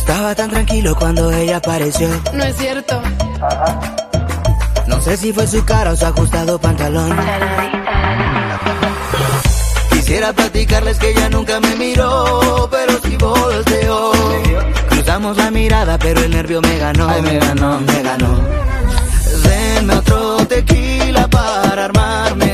Estaba tan tranquilo cuando ella apareció. No es cierto. No sé si fue su cara o su ajustado pantalón. Quisiera platicarles que ella nunca me miró, pero sí volteó. Cruzamos la mirada, pero el nervio me ganó. Ay, me ganó. Denme otro tequila para armarme